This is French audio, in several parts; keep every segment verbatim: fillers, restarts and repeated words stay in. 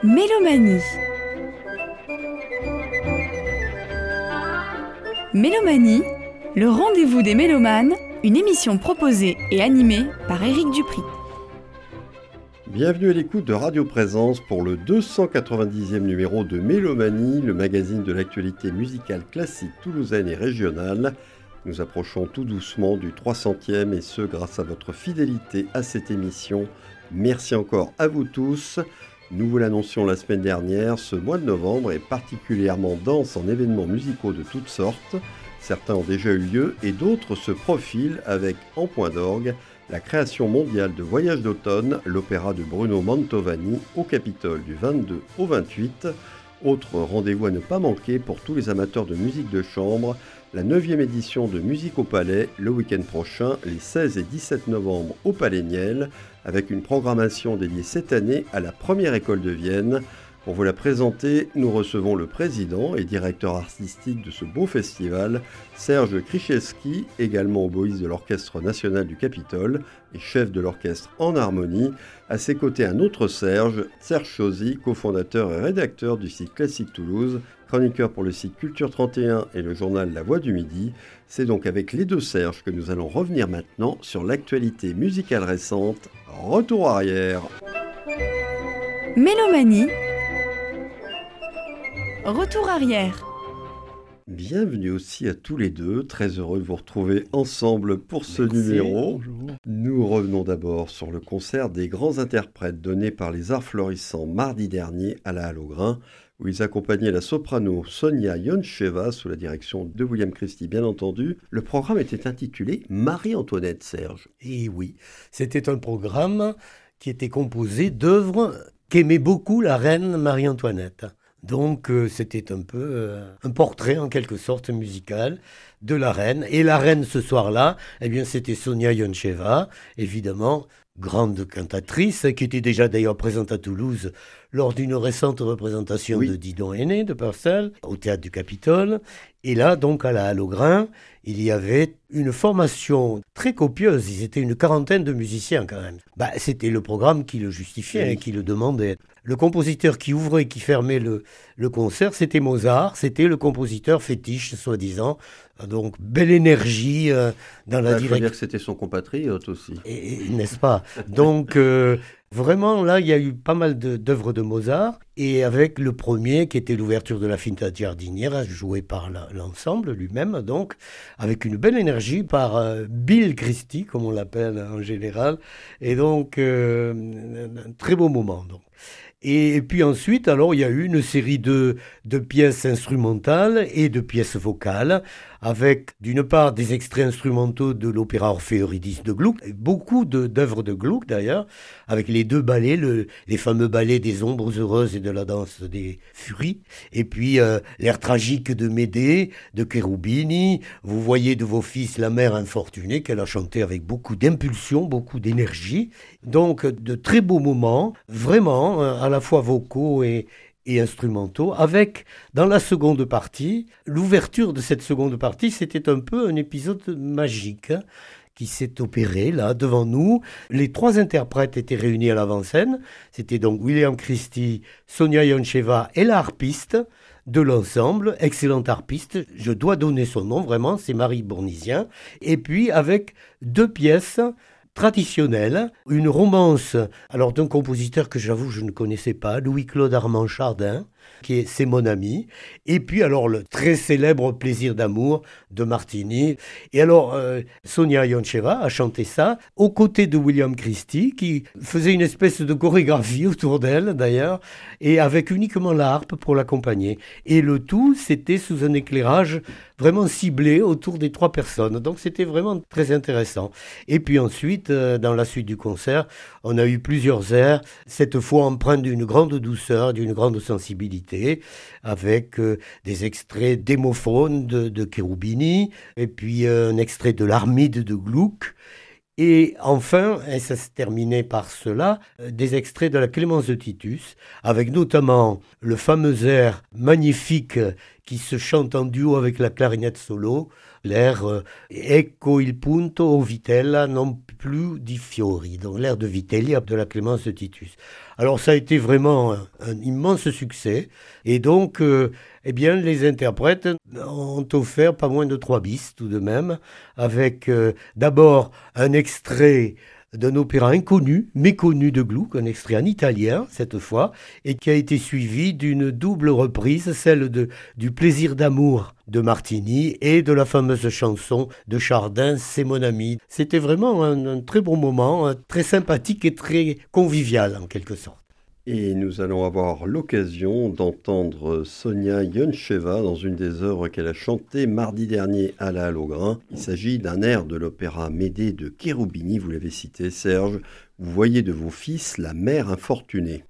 Mélomanie. Mélomanie, le rendez-vous des mélomanes, une émission proposée et animée par Éric Dupri. Bienvenue à l'écoute de Radio Présence pour le deux cent quatre-vingt-dixième numéro de Mélomanie, le magazine de l'actualité musicale classique toulousaine et régionale. Nous approchons tout doucement du trois centième et ce grâce à votre fidélité à cette émission. Merci encore à vous tous. Nous vous l'annoncions la semaine dernière, ce mois de novembre est particulièrement dense en événements musicaux de toutes sortes. Certains ont déjà eu lieu et d'autres se profilent avec, en point d'orgue, la création mondiale de Voyage d'automne, l'opéra de Bruno Mantovani au Capitole du vingt-deux au vingt-huit. Autre rendez-vous à ne pas manquer pour tous les amateurs de musique de chambre, la neuvième édition de Musique au Palais, le week-end prochain, les seize et dix-sept novembre au Palais Niel, avec une programmation dédiée cette année à la première école de Vienne. Pour vous la présenter, nous recevons le président et directeur artistique de ce beau festival, Serge Krichevski, également oboïste de l'Orchestre national du Capitole et chef de l'orchestre en harmonie. À ses côtés, un autre Serge, Serge Chauzy, cofondateur et rédacteur du site Classique Toulouse, chroniqueur pour le site Culture trente et un et le journal La Voix du Midi. C'est donc avec les deux Serges que nous allons revenir maintenant sur l'actualité musicale récente. Retour arrière. Mélomanie. Retour arrière. Bienvenue aussi à tous les deux, très heureux de vous retrouver ensemble pour ce Merci, numéro. bonjour. Nous revenons d'abord sur le concert des grands interprètes donné par les Arts Florissants mardi dernier à la Halle au Grain, où ils accompagnaient la soprano Sonia Yoncheva sous la direction de William Christie, bien entendu. Le programme était intitulé Marie-Antoinette, Serge. Et oui, c'était un programme qui était composé d'œuvres qu'aimait beaucoup la reine Marie-Antoinette. Donc euh, c'était un peu euh, un portrait en quelque sorte musical de la reine. Et la reine ce soir-là, eh bien c'était Sonia Yoncheva, évidemment, grande cantatrice, qui était déjà d'ailleurs présente à Toulouse lors d'une récente représentation Oui. de Didon Aîné de Purcell au Théâtre du Capitole. Et là, donc, à la Halle au Grain, il y avait une formation très copieuse. Ils étaient une quarantaine de musiciens quand même. Bah, c'était le programme qui le justifiait, Oui. hein, qui le demandait. Le compositeur qui ouvrait et qui fermait le, le concert, c'était Mozart. C'était le compositeur fétiche, soi-disant. Donc, belle énergie euh, dans la Il faut direction. dire que c'était son compatriote aussi. Et- et- N'est-ce pas? Donc, euh, vraiment, là, il y a eu pas mal de- d'œuvres de Mozart, et avec le premier, qui était l'ouverture de la Finta Giardiniera, joué par la- l'ensemble lui-même, donc, avec une belle énergie par euh, Bill Christie, comme on l'appelle en général, et donc, euh, un un très beau moment, donc. Et, et puis ensuite, alors, il y a eu une série de, de pièces instrumentales et de pièces vocales, avec d'une part des extraits instrumentaux de l'opéra Orphée Eurydice de Gluck, et beaucoup de- d'œuvres de Gluck d'ailleurs, avec les deux ballets, le- les fameux ballets des ombres heureuses et de la danse des furies, et puis euh, l'air tragique de Médée, de Cherubini, vous voyez de vos fils la mère infortunée, qu'elle a chanté avec beaucoup d'impulsion, beaucoup d'énergie, donc de très beaux moments, vraiment, euh, à la fois vocaux et, et instrumentaux, avec, dans la seconde partie, l'ouverture de cette seconde partie, c'était un peu un épisode magique, hein, qui s'est opéré là devant nous. Les trois interprètes étaient réunis à l'avant-scène. C'était donc William Christie, Sonia Yoncheva et la harpiste de l'ensemble, excellente harpiste, je dois donner son nom vraiment, c'est Marie Bournisien. Et puis avec deux pièces traditionnelle, une romance, alors d'un compositeur que j'avoue je ne connaissais pas, Louis-Claude Armand Chardin, qui est C'est mon ami, et puis alors le très célèbre Plaisir d'amour de Martini. Et alors euh, Sonia Yoncheva a chanté ça aux côtés de William Christie, qui faisait une espèce de chorégraphie autour d'elle d'ailleurs, et avec uniquement la harpe pour l'accompagner. Et le tout, c'était sous un éclairage vraiment ciblé autour des trois personnes. Donc c'était vraiment très intéressant. Et puis ensuite, euh, dans la suite du concert, on a eu plusieurs airs, cette fois empreintes d'une grande douceur, d'une grande sensibilité, avec euh, des extraits d'Hémophone de, de Cherubini, et puis euh, un extrait de l'Armide de Gluck. Et enfin, et ça se terminait par cela, euh, des extraits de la Clémence de Titus, avec notamment le fameux air magnifique qui se chante en duo avec la clarinette solo, l'air euh, Ecco il punto o vitella non plus di fiori, donc l'air de Vitelli de la Clémence Titus. Alors ça a été vraiment un, un immense succès, et donc euh, eh bien, les interprètes ont offert pas moins de trois bis tout de même, avec euh, d'abord un extrait d'un opéra inconnu, méconnu de Gluck, un extrait en italien cette fois, et qui a été suivi d'une double reprise, celle de, du Plaisir d'amour de Martini et de la fameuse chanson de Chardin, C'est mon ami. C'était vraiment un, un très bon moment, un, très sympathique et très convivial en quelque sorte. Et nous allons avoir l'occasion d'entendre Sonia Yoncheva dans une des œuvres qu'elle a chantées mardi dernier à la Halle au Grain. Il s'agit d'un air de l'opéra Médée de Cherubini, vous l'avez cité Serge. Vous voyez de vos fils la mère infortunée.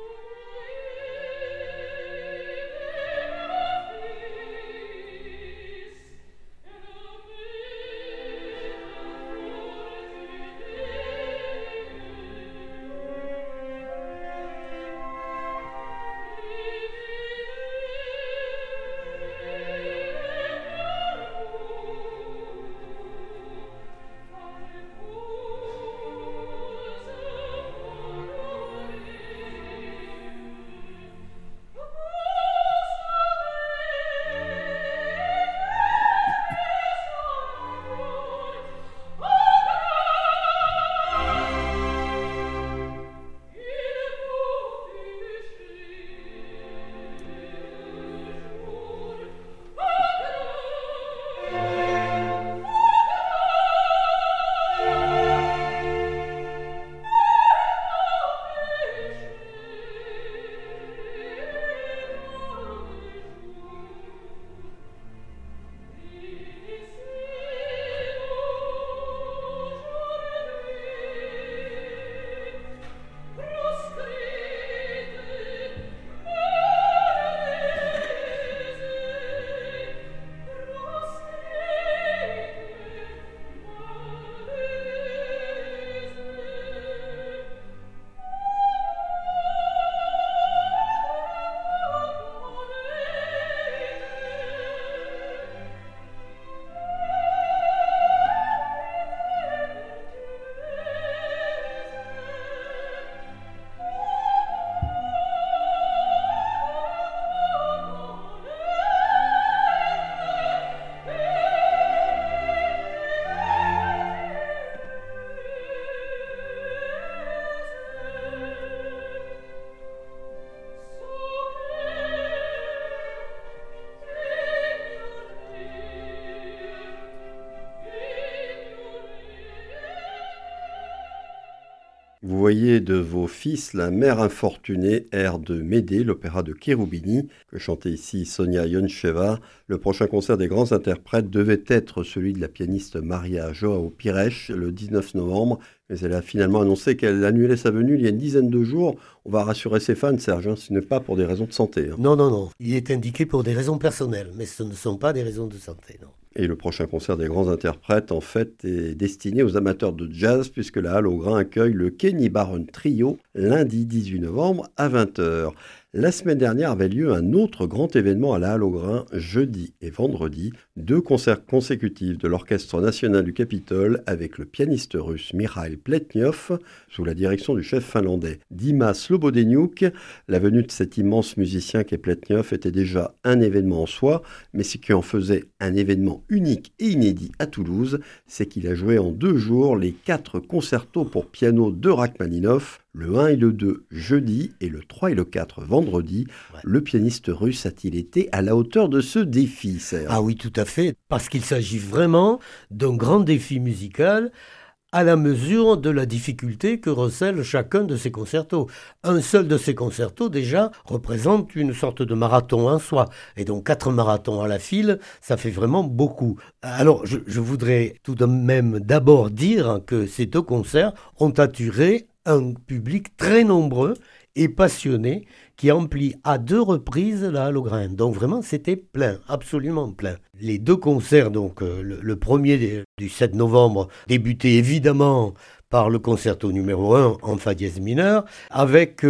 Vous voyez de vos fils la mère infortunée, air de Médée, l'opéra de Cherubini, que chantait ici Sonia Yoncheva. Le prochain concert des grands interprètes devait être celui de la pianiste Maria Joao Pires le dix-neuf novembre, mais elle a finalement annoncé qu'elle annulait sa venue il y a une dizaine de jours. On va rassurer ses fans, Serge, hein, ce n'est pas pour des raisons de santé. Hein. Non, non, non. Il est indiqué pour des raisons personnelles, mais ce ne sont pas des raisons de santé, non. Et le prochain concert des grands interprètes, en fait, est destiné aux amateurs de jazz, puisque la Halle au Grain accueille le Kenny Barron Trio lundi dix-huit novembre à vingt heures. La semaine dernière avait lieu un autre grand événement à la Halle au Grain, jeudi et vendredi, deux concerts consécutifs de l'Orchestre national du Capitole avec le pianiste russe Mikhail Pletnyov, sous la direction du chef finlandais Dima Slobodeniuk. La venue de cet immense musicien qu'est Pletnyov était déjà un événement en soi, mais ce qui en faisait un événement unique et inédit à Toulouse, c'est qu'il a joué en deux jours les quatre concertos pour piano de Rachmaninoff, le un et le deux jeudi et le trois et le quatre vendredi. Ouais. Le pianiste russe a-t-il été à la hauteur de ce défi, Serge ? Ah oui, tout à fait, parce qu'il s'agit vraiment d'un grand défi musical à la mesure de la difficulté que recèle chacun de ces concertos. Un seul de ces concertos, déjà, représente une sorte de marathon en soi. Et donc, quatre marathons à la file, ça fait vraiment beaucoup. Alors, je, je voudrais tout de même d'abord dire que ces deux concerts ont attiré un public très nombreux et passionné qui emplit à deux reprises la Halle au Grain. Donc vraiment, c'était plein, absolument plein. Les deux concerts, donc euh, le, le premier du sept novembre, débutait évidemment par le concerto numéro un en fa dièse mineur, avec euh,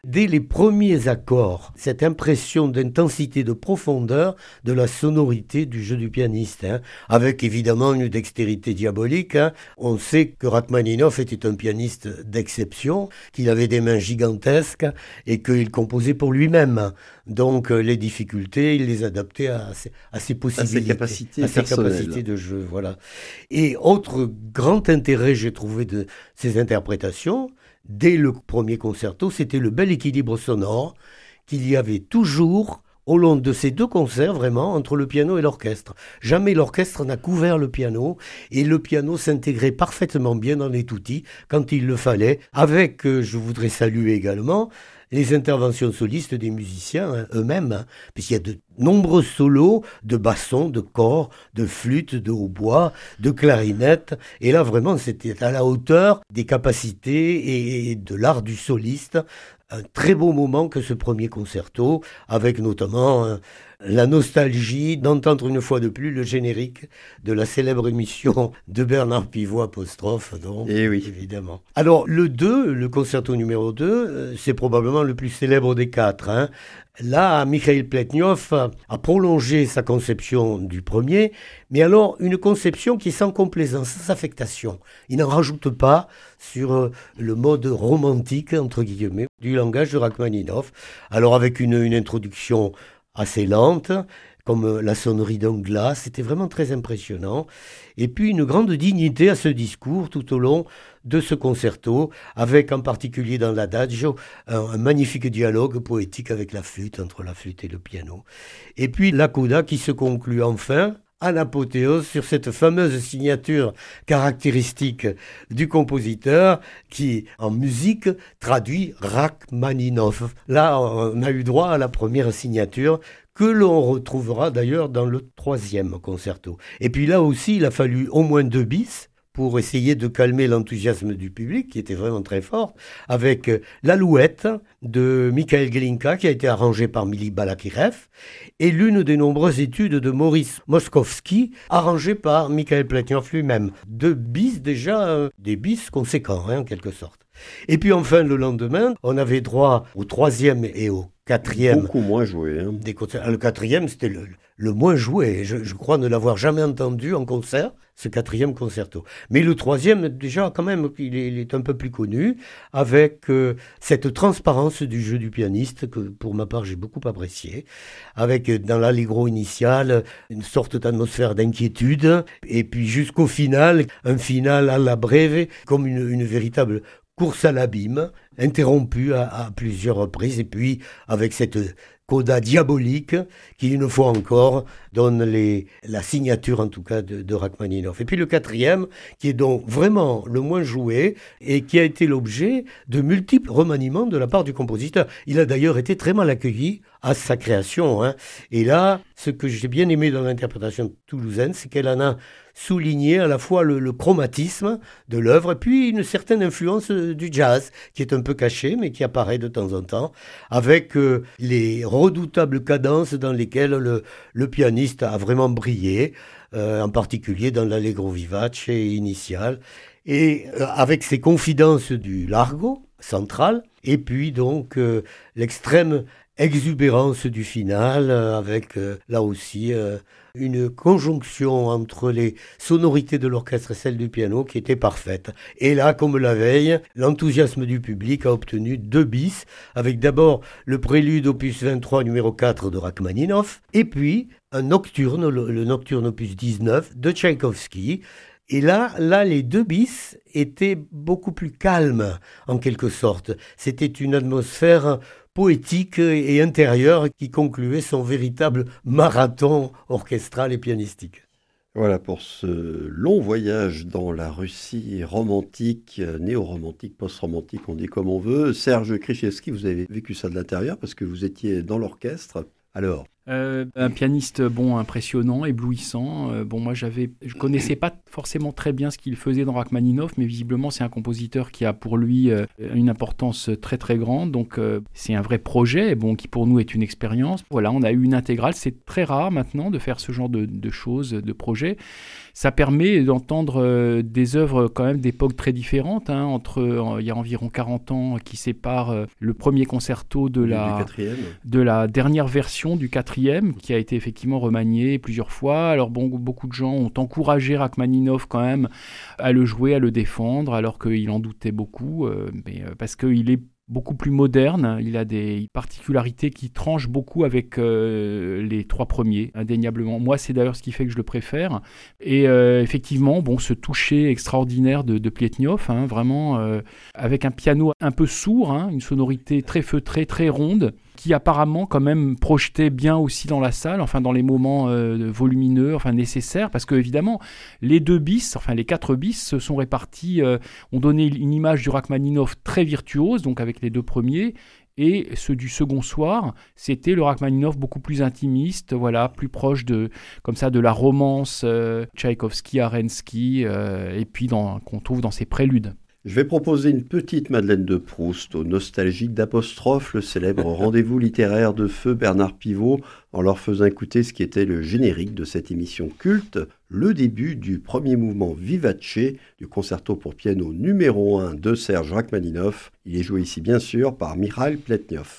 dès les premiers accords, cette impression d'intensité, de profondeur de la sonorité du jeu du pianiste, hein, avec évidemment une dextérité diabolique. Hein. On sait que Rachmaninov était un pianiste d'exception, qu'il avait des mains gigantesques et qu'il composait pour lui-même. Donc euh, les difficultés, il les adaptait à ses, à ses possibilités, à ses capacités, à ses capacités de jeu. Voilà. Et autre grand intérêt, j'ai trouvé, de ces interprétations, dès le premier concerto, c'était le bel équilibre sonore qu'il y avait toujours au long de ces deux concerts, vraiment, entre le piano et l'orchestre. Jamais l'orchestre n'a couvert le piano, et le piano s'intégrait parfaitement bien dans les tutti quand il le fallait, avec, euh, je voudrais saluer également, les interventions solistes des musiciens hein, eux-mêmes, hein, puisqu'il y a de nombreux solos de basson, de cor, de flûte, de hautbois, de clarinette, et là vraiment c'était à la hauteur des capacités et de l'art du soliste. Un très beau moment que ce premier concerto, avec notamment euh, la nostalgie d'entendre une fois de plus le générique de la célèbre émission de Bernard Pivot apostrophe, donc, Et oui. évidemment. Alors, le deux, le concerto numéro deux, euh, c'est probablement le plus célèbre des quatre. Hein. Là, Mikhail Pletnyov a, a prolongé sa conception du premier, mais alors une conception qui est sans complaisance, sans affectation. Il n'en rajoute pas sur euh, le mode romantique, entre guillemets, du langage de Rachmaninov. Alors avec une, une introduction assez lente, comme la sonnerie d'un glas, c'était vraiment très impressionnant. Et puis une grande dignité à ce discours tout au long de ce concerto, avec en particulier dans l'adagio un, un magnifique dialogue poétique avec la flûte, entre la flûte et le piano. Et puis la coda qui se conclut enfin à l'apothéose sur cette fameuse signature caractéristique du compositeur qui, en musique, traduit Rachmaninov. Là, on a eu droit à la première signature que l'on retrouvera d'ailleurs dans le troisième concerto. Et puis là aussi, il a fallu au moins deux bis pour essayer de calmer l'enthousiasme du public, qui était vraiment très fort, avec l'Alouette de Mikhail Glinka, qui a été arrangée par Mili Balakirev, et l'une des nombreuses études de Maurice Moskovski, arrangée par Mikhail Pletnyov lui-même. Deux bis déjà, euh, des bis conséquents, hein, en quelque sorte. Et puis enfin, le lendemain, on avait droit au troisième et au quatrième. Beaucoup moins joué. Hein. Des concerts. Le quatrième, c'était le, le moins joué. Je, je crois ne l'avoir jamais entendu en concert, ce quatrième concerto. Mais le troisième, déjà, quand même, il est, il est un peu plus connu, avec euh, cette transparence du jeu du pianiste, que pour ma part, j'ai beaucoup apprécié, avec, dans l'allegro initial, une sorte d'atmosphère d'inquiétude, et puis jusqu'au final, un final à la brève, comme une, une véritable course à l'abîme, interrompue à, à plusieurs reprises, et puis avec cette coda diabolique qui, une fois encore, donne les, la signature, en tout cas, de, de Rachmaninov. Et puis le quatrième, qui est donc vraiment le moins joué, et qui a été l'objet de multiples remaniements de la part du compositeur. Il a d'ailleurs été très mal accueilli à sa création. Hein. Et là, ce que j'ai bien aimé dans l'interprétation toulousaine, c'est qu'elle en a souligné à la fois le, le chromatisme de l'œuvre et puis une certaine influence du jazz, qui est un peu cachée, mais qui apparaît de temps en temps, avec euh, les redoutables cadences dans lesquelles le, le pianiste a vraiment brillé, euh, en particulier dans l'allegro vivace initial, et euh, avec ses confidences du largo central, et puis donc euh, l'extrême exubérance du final, euh, avec euh, là aussi euh, une conjonction entre les sonorités de l'orchestre et celles du piano qui était parfaite. Et là, comme la veille, l'enthousiasme du public a obtenu deux bis, avec d'abord le prélude opus vingt-trois numéro quatre de Rachmaninov, et puis un nocturne, le, le nocturne opus dix-neuf de Tchaïkovski. Et là, là, les deux bis étaient beaucoup plus calmes, en quelque sorte. C'était une atmosphère poétique et intérieure qui concluait son véritable marathon orchestral et pianistique. Voilà pour ce long voyage dans la Russie romantique, néo-romantique, post-romantique, on dit comme on veut. Serge Krzyzewski, vous avez vécu ça de l'intérieur parce que vous étiez dans l'orchestre. Alors Euh, un pianiste bon, impressionnant, éblouissant. Euh, bon, moi, j'avais, je connaissais pas forcément très bien ce qu'il faisait dans Rachmaninov, mais visiblement, c'est un compositeur qui a pour lui euh, une importance très très grande. Donc, euh, c'est un vrai projet, bon, qui pour nous est une expérience. Voilà, on a eu une intégrale. C'est très rare maintenant de faire ce genre de, de choses, de projets. ça permet d'entendre euh, des œuvres quand même d'époques très différentes, hein, entre, euh, il y a environ quarante ans qui séparent euh, le premier concerto de la, de la dernière version du quatrième, qui a été effectivement remanié plusieurs fois. Alors bon, beaucoup de gens ont encouragé Rachmaninov quand même à le jouer, à le défendre, alors qu'il en doutait beaucoup, euh, mais, euh, parce qu'il est beaucoup plus moderne, il a des particularités qui tranchent beaucoup avec euh, les trois premiers, indéniablement. Moi, c'est d'ailleurs ce qui fait que je le préfère. Et euh, effectivement, bon, ce toucher extraordinaire de, de Pletnyov, hein, vraiment, euh, avec un piano un peu sourd, hein, une sonorité très feutrée, très ronde, qui apparemment quand même projetait bien aussi dans la salle, enfin dans les moments euh, volumineux, enfin nécessaires, parce que évidemment les deux bis, enfin les quatre bis se sont répartis, euh, ont donné une image du Rachmaninov très virtuose, donc avec les deux premiers, et ceux du second soir, c'était le Rachmaninov beaucoup plus intimiste, voilà, plus proche de, comme ça, de la romance euh, Tchaïkovski, Arensky, euh, et puis dans, qu'on trouve dans ses préludes. Je vais proposer une petite Madeleine de Proust aux nostalgiques d'Apostrophe, le célèbre rendez-vous littéraire de feu Bernard Pivot, en leur faisant écouter ce qui était le générique de cette émission culte, le début du premier mouvement Vivace du concerto pour piano numéro un de Serge Rachmaninov. Il est joué ici bien sûr par Mikhail Pletnyov.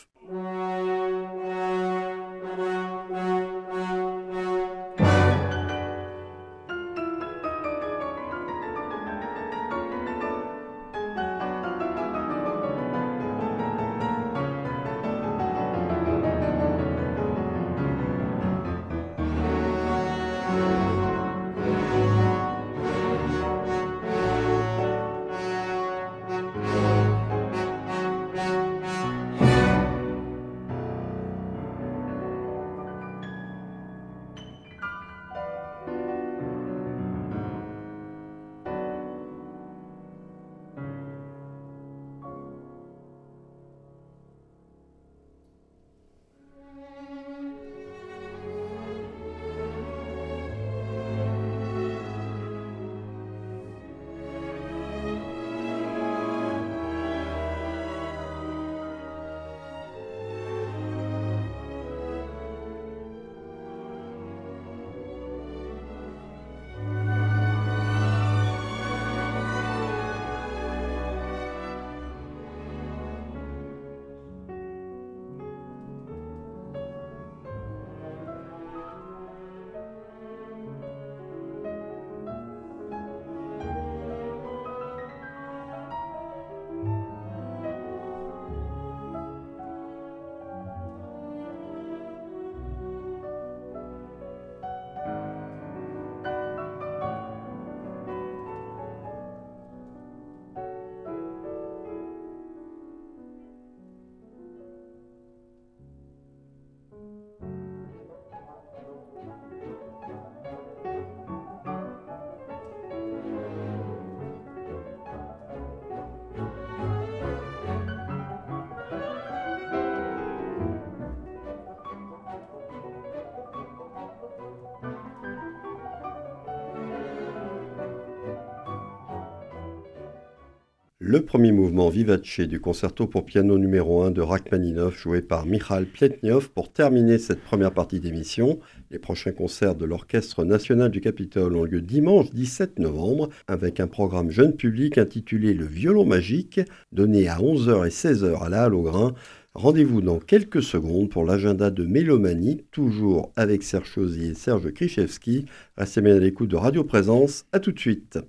Le premier mouvement Vivace du concerto pour piano numéro un de Rachmaninov, joué par Mikhail Pletnyov, pour terminer cette première partie d'émission. Les prochains concerts de l'Orchestre national du Capitole ont lieu dimanche dix-sept novembre, avec un programme jeune public intitulé Le violon magique, donné à onze heures et seize heures à la Halle aux Grains. Rendez-vous dans quelques secondes pour l'agenda de Mélomanie, toujours avec Serge Chauzy et Serge Krichevski. Restez bien à l'écoute de Radio Présence. À tout de suite.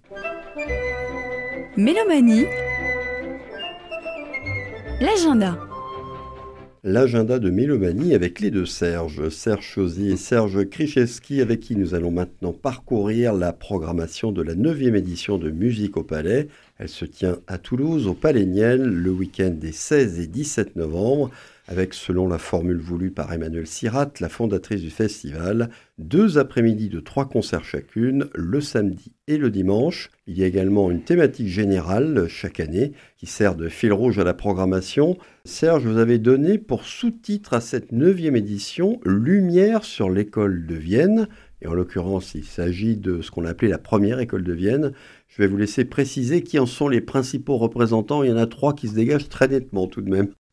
Mélomanie, l'agenda. L'agenda de Mélomanie avec les deux Serge, Serge Chauzy et Serge Krichevski, avec qui nous allons maintenant parcourir la programmation de la neuvième édition de Musique au Palais. Elle se tient à Toulouse, au Palais Niel, le week-end des seize et dix-sept novembre, avec, selon la formule voulue par Emmanuelle Sirat, la fondatrice du festival, deux après-midi de trois concerts chacune, le samedi et le dimanche. Il y a également une thématique générale chaque année qui sert de fil rouge à la programmation. Serge, vous avez donné pour sous-titre à cette neuvième édition « Lumière sur l'école de Vienne ». Et en l'occurrence, il s'agit de ce qu'on a appelé la première école de Vienne. Je vais vous laisser préciser qui en sont les principaux représentants. Il y en a trois qui se dégagent très nettement tout de même.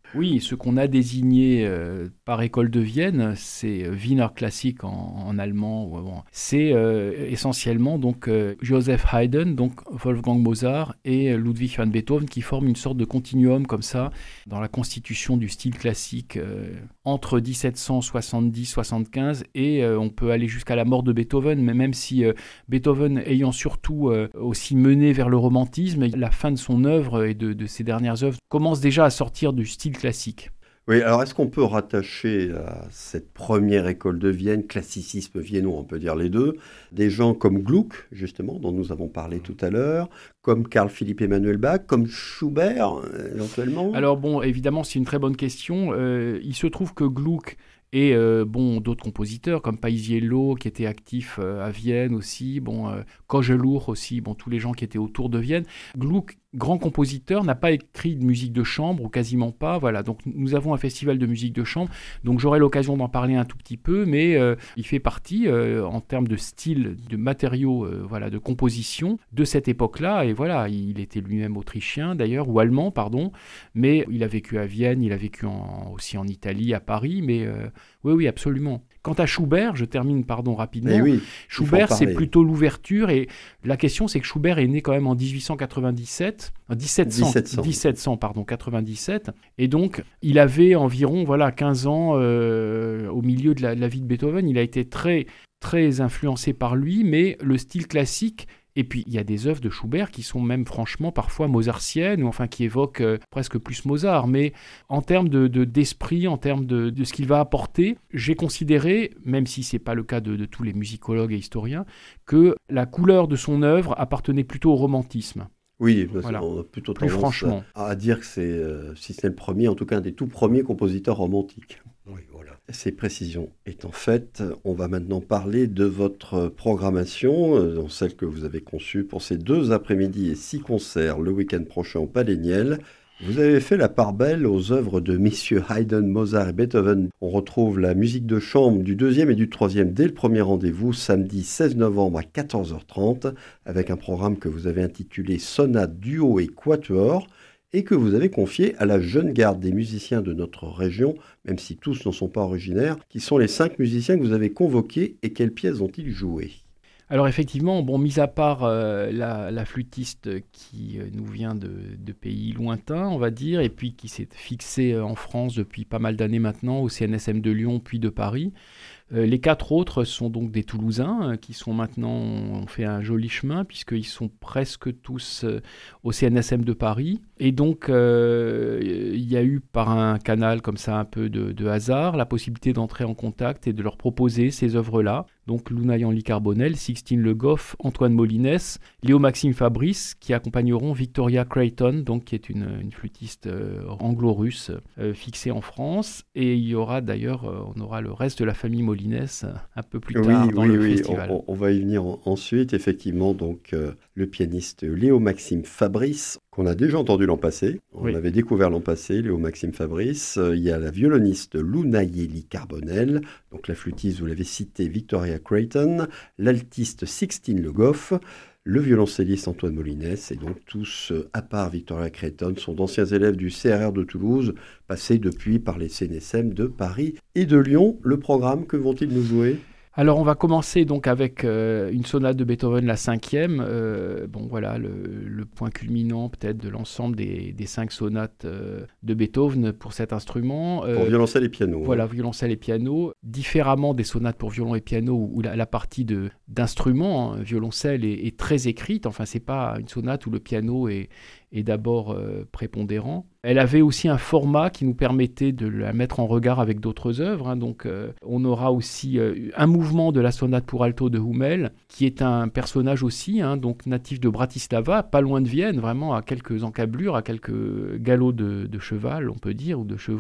Oui, ce qu'on a désigné euh, par école de Vienne, c'est Wiener Klassik en, en allemand. Bon, c'est euh, essentiellement donc euh, Joseph Haydn, donc Wolfgang Mozart et Ludwig van Beethoven qui forment une sorte de continuum comme ça dans la constitution du style classique euh, entre dix-sept cent soixante-dix soixante-quinze et euh, on peut aller jusqu'à la mort de Beethoven, mais même si euh, Beethoven ayant surtout euh, aussi mené vers le romantisme, la fin de son œuvre et de, de ses dernières œuvres commence déjà à sortir du style classique. Oui, alors est-ce qu'on peut rattacher à cette première école de Vienne, classicisme viennois, on peut dire les deux, des gens comme Gluck, justement, dont nous avons parlé tout à l'heure, comme Carl Philipp Emanuel Bach, comme Schubert, éventuellement? Alors bon, évidemment, c'est une très bonne question. Euh, il se trouve que Gluck et euh, bon, d'autres compositeurs comme Paisiello qui était actif euh, à Vienne aussi, bon, euh, Kogelur aussi, bon, tous les gens qui étaient autour de Vienne. Gluck, grand compositeur, n'a pas écrit de musique de chambre ou quasiment pas. Voilà, donc nous avons un festival de musique de chambre, donc j'aurai l'occasion d'en parler un tout petit peu, mais euh, il fait partie euh, en termes de style, de matériaux, euh, voilà, de composition de cette époque-là. Et voilà, il était lui-même autrichien d'ailleurs ou allemand, pardon, mais il a vécu à Vienne, il a vécu en, aussi en Italie, à Paris, mais euh, oui, oui, absolument. Quant à Schubert, je termine pardon rapidement. Oui, Schubert, c'est plutôt l'ouverture et la question, c'est que Schubert est né quand même en dix-huit cent quatre-vingt-dix-sept, dix-sept cents, dix-sept cents. dix-sept cents pardon, quatre-vingt-dix-sept, et donc il avait environ voilà quinze ans euh, au milieu de la, de la vie de Beethoven. Il a été très très influencé par lui, mais le style classique. Et puis, il y a des œuvres de Schubert qui sont même franchement parfois mozartiennes, ou enfin qui évoquent euh, presque plus Mozart. Mais en termes de, de, d'esprit, en termes de, de ce qu'il va apporter, j'ai considéré, même si ce n'est pas le cas de, de tous les musicologues et historiens, que la couleur de son œuvre appartenait plutôt au romantisme. Oui, parce Voilà. qu'on a plutôt Plus tendance franchement. à, à dire que c'est, euh, si c'est le premier, en tout cas un des tout premiers compositeurs romantiques. Oui, voilà. Ces précisions étant faites, on va maintenant parler de votre programmation, euh, celle que vous avez conçue pour ces deux après-midi et six concerts le week-end prochain au Palais Niel. Vous avez fait la part belle aux œuvres de messieurs Haydn, Mozart et Beethoven. On retrouve la musique de chambre du deuxième et du troisième dès le premier rendez-vous, samedi seize novembre à quatorze heures trente, avec un programme que vous avez intitulé Sonate, Duo et Quatuor, et que vous avez confié à la jeune garde des musiciens de notre région, même si tous n'en sont pas originaires, qui sont les cinq musiciens que vous avez convoqués, et quelles pièces ont-ils joué ? Alors effectivement, bon, mis à part euh, la, la flûtiste qui euh, nous vient de, de pays lointains, on va dire, et puis qui s'est fixée euh, en France depuis pas mal d'années maintenant, au C N S M de Lyon, puis de Paris, euh, les quatre autres sont donc des Toulousains, euh, qui sont maintenant, ont fait un joli chemin, puisqu'ils sont presque tous euh, au C N S M de Paris. Et donc, euh, il y a eu par un canal comme ça, un peu de, de hasard, la possibilité d'entrer en contact et de leur proposer ces œuvres-là. Donc Lounaï-Henri Carbonel, Sixtine Le Goff, Antoine Molinès, Léo-Maxime Fabrice, qui accompagneront Victoria Creighton, donc qui est une, une flûtiste euh, anglo-russe euh, fixée en France. Et il y aura d'ailleurs, euh, on aura le reste de la famille Molinès euh, un peu plus tard oui, dans oui, le oui, festival. On, on va y venir en, ensuite. Effectivement, donc euh, le pianiste Léo-Maxime Fabrice, qu'on a déjà entendu l'an passé. On Oui. l'avait découvert l'an passé, Léo-Maxime Fabrice. Euh, il y a la violoniste Lounaïeli Carbonel, donc la flûtiste, vous l'avez cité, Victoria Creighton, l'altiste Sixtine Le Goff, le violoncelliste Antoine Molinès, et donc tous, euh, à part Victoria Creighton, sont d'anciens élèves du C R R de Toulouse, passés depuis par les C N S M de Paris et de Lyon. Le programme, que vont-ils nous jouer ? Alors on va commencer donc avec euh, une sonate de Beethoven, la cinquième. Euh, bon voilà, le, le point culminant peut-être de l'ensemble des, des cinq sonates euh, de Beethoven pour cet instrument. Euh, Pour violoncelle et piano. Voilà, hein. violoncelle et piano. Différemment des sonates pour violon et piano où, où la, la partie de, d'instrument, hein, violoncelle, est, est très écrite. Enfin, c'est pas une sonate où le piano est, est d'abord euh, prépondérant. Elle avait aussi un format qui nous permettait de la mettre en regard avec d'autres œuvres. Hein. Donc, euh, on aura aussi euh, un mouvement de la sonate pour alto de Hummel, qui est un personnage aussi, hein, donc natif de Bratislava, pas loin de Vienne, vraiment à quelques encablures, à quelques galops de, de cheval, on peut dire, ou de chevaux.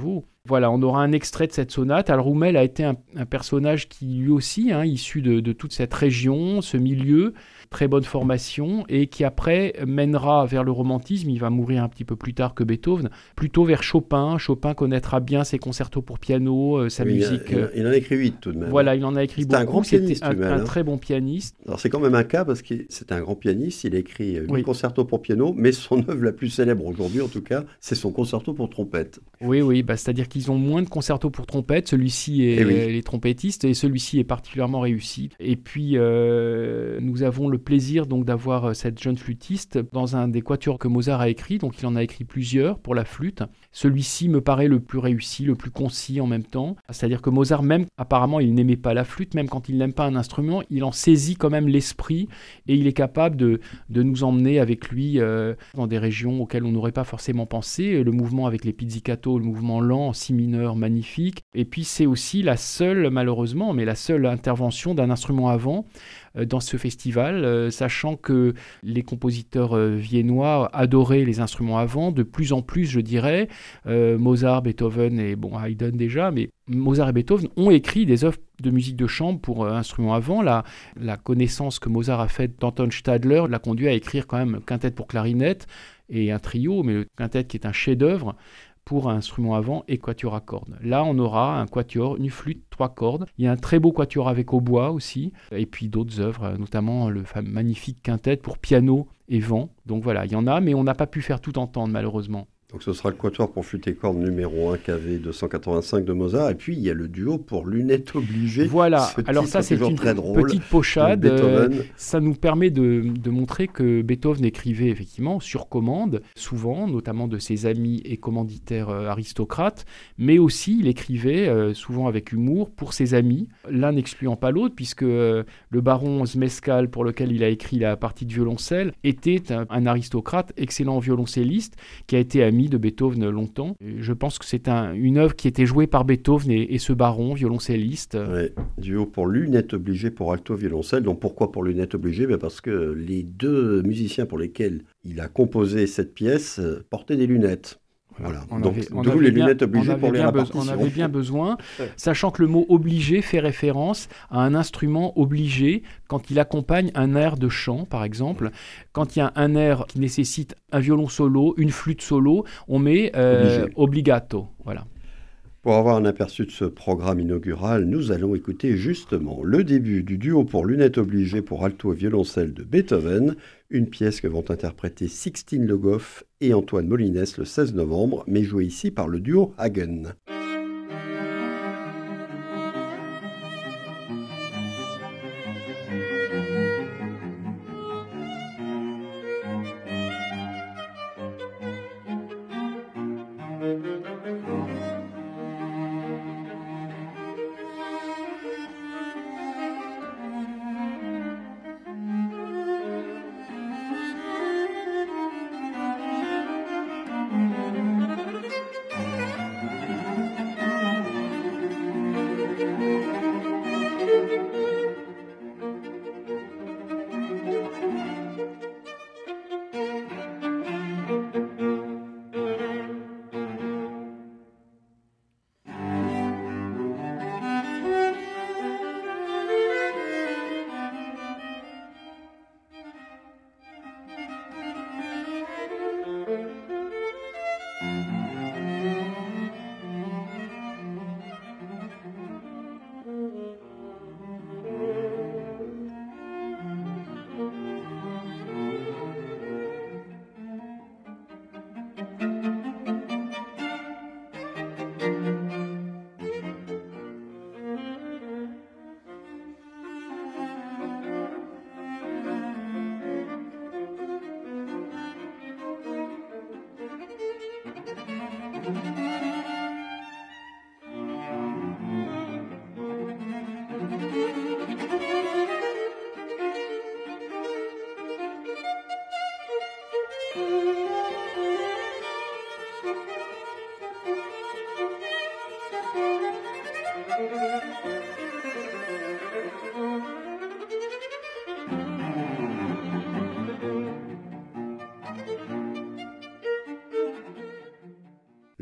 Voilà, on aura un extrait de cette sonate. Alors Roumel a été un, un personnage qui lui aussi, hein, issu de, de toute cette région, ce milieu, très bonne formation, et qui après mènera vers le romantisme. Il va mourir un petit peu plus tard que Beethoven, plutôt vers Chopin. Chopin connaîtra bien ses concertos pour piano, euh, sa Oui, musique. Il, il, il en a écrit huit tout de même. Voilà, il en a écrit c'est beaucoup. Un grand pianiste, C'était un, Hummel, un hein. très bon pianiste. Alors c'est quand même un cas parce que c'est un grand pianiste. Il a écrit huit Oui. concertos pour piano, mais son œuvre la plus célèbre aujourd'hui, en tout cas, c'est son concerto pour trompette. Oui, oui, bah, c'est-à-dire qu'ils ont moins de concertos pour trompette. Celui-ci est Eh oui. les trompettistes et celui-ci est particulièrement réussi. Et puis euh, nous avons le plaisir donc d'avoir cette jeune flûtiste dans un des quatuors que Mozart a écrit. Donc il en a écrit plusieurs pour la flûte. Celui-ci me paraît le plus réussi, le plus concis en même temps. C'est-à-dire que Mozart, même apparemment, il n'aimait pas la flûte, même quand il n'aime pas un instrument, il en saisit quand même l'esprit et il est capable de, de nous emmener avec lui euh, dans des régions auxquelles on n'aurait pas forcément pensé. Le mouvement avec les pizzicato, le mouvement lent en si mineur, magnifique. Et puis c'est aussi la seule, malheureusement, mais la seule intervention d'un instrument avant euh, dans ce festival, euh, sachant que les compositeurs euh, viennois adoraient les instruments avant, de plus en plus, je dirais. Euh, Mozart, Beethoven et bon, Haydn déjà, mais Mozart et Beethoven ont écrit des œuvres de musique de chambre pour euh, instruments avant. La, la connaissance que Mozart a faite d'Anton Stadler l'a conduit à écrire quand même un quintet pour clarinette et un trio, mais le quintet qui est un chef-d'œuvre pour un instrument avant et quatuor à cordes. Là, on aura un quatuor, une flûte, trois cordes. Il y a un très beau quatuor avec hautbois aussi, et puis d'autres œuvres, notamment le magnifique quintet pour piano et vent. Donc voilà, il y en a, mais on n'a pas pu faire tout entendre, malheureusement. Donc ce sera le quatuor pour flûte et cordes numéro un K V deux cent quatre-vingt-cinq de Mozart, et puis il y a le duo pour lunettes obligées. Voilà, Ce alors ça c'est une très drôle, petite pochade, Beethoven. Euh, ça nous permet de, de montrer que Beethoven écrivait effectivement sur commande, souvent, notamment de ses amis et commanditaires euh, aristocrates, mais aussi il écrivait euh, souvent avec humour pour ses amis, l'un n'excluant pas l'autre, puisque euh, le baron Zmeskal, pour lequel il a écrit la partie de violoncelle, était un, un aristocrate, excellent violoncelliste, qui a été ami de Beethoven longtemps. Je pense que c'est un, une œuvre qui était jouée par Beethoven et, et ce baron violoncelliste. Ouais, duo pour lunettes obligées pour alto violoncelle. Donc pourquoi pour lunettes obligées? Ben parce que les deux musiciens pour lesquels il a composé cette pièce euh, portaient des lunettes. Voilà, on donc avait, on d'où avait les bien, lunettes obligées pour les besoin, répartitions. on avait bien besoin, sachant que le mot obligé fait référence à un instrument obligé quand il accompagne un air de chant, par exemple. Quand il y a un air qui nécessite un violon solo, une flûte solo, on met euh, obligato. Voilà. Pour avoir un aperçu de ce programme inaugural, nous allons écouter justement le début du duo pour lunettes obligées pour alto et violoncelle de Beethoven, une pièce que vont interpréter Sixtine Le Goff et Antoine Molines le seize novembre, mais jouée ici par le duo Hagen.